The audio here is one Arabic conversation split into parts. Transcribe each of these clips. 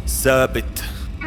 ثابت.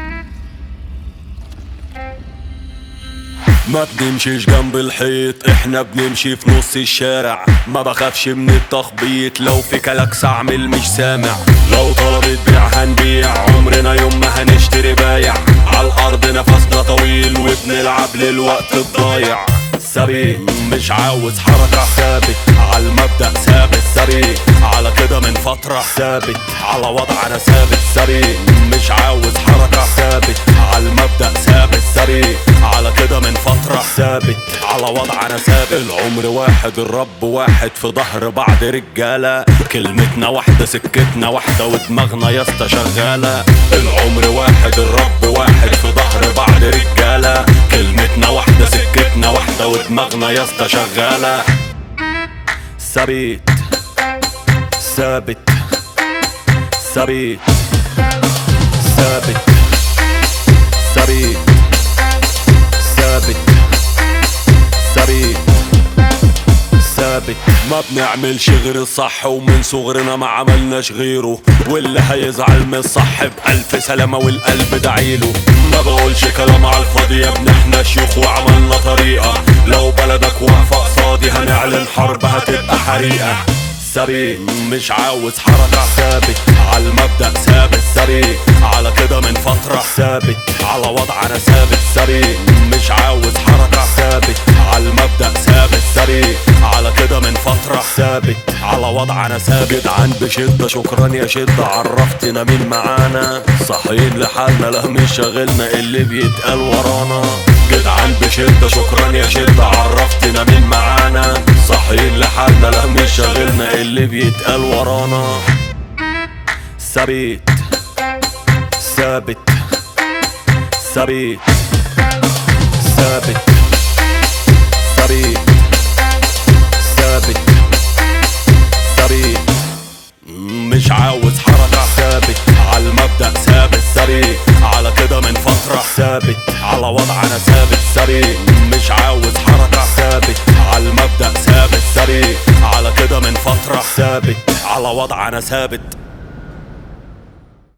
ما بنمشيش جنب الحيط، احنا بنمشي في نص الشارع. ما بخافش من التخبيط، لو في كلاكس اعمل مش سامع. لو طلبت بيع هنبيع، عمرنا يوم ما هنشتري بايع. عالارض نفسنا طويل وبنلعب للوقت الضايع. ثابت مش عاوز حركة، ثابت عالمبدأ، ثابت ثابت على كده من فترة. ثابت على وضع انا ثابت ثابت مش عاوز حركة. ثابت عالمبدأ، ثابت ثابت على كده من فترة. ثابت على وضع انا ثابت. العمر واحد، الرب واحد، في ظهر بعض رجالة. كلمتنا واحدة، سكتنا واحدة، ودماغنا ياسطا شغالة. العمر واحد، الرب واحد، في ظهر بعض رجالة. كلمتنا واحدة، سكتنا واحدة، ودماغنا ياسطا شغالة. ثابت ثابت ثابت ثابت ثابت ثابت ثابت ثابت. ما بنعملش غير الصح، ومن صغرنا ما عملناش غيره. واللي هيزعل من الصح بألف سلامة والقلب دعيله. ما بقولش كلام على الفاضي يا ابن، احنا شيوخ وعملنا طريقة. لو بلدك واقفة قصادي هنعلن حرب هتبقى حريقة. ثابت مش عاوز حركة، ثابت عالمبدأ، ثابت ثابت على كده من فترة. ثابت على وضع انا ثابت ثابت مش عاوز حركة. ثابت عالمبدأ، ثابت ثابت على كده من فترة. ثابت على وضع انا ثابت. جدعان بشدة، شكرا يا شدة، عرفتنا مين معانا. صاحيين لحالنا، لا مش شاغلنا اللي بيتقال ورانا. جدعان بشدة، شكرا يا شدة، عرفتنا مين معانا. صاحيين لحالنا، لا مش شاغلنا اللي بيتقال ورانا. ثابت ثابت ثابت ثابت ثابت ثابت ثابت مش عاوز حركة. ثابت عالمبدأ، ثابت ثابت على كده من فترة. ثابت على وضع انا ثابت ثابت مش عاوز حركة. ثابت عالمبدأ، ثابت ثابت على كده من فترة. ثابت على وضع انا ثابت.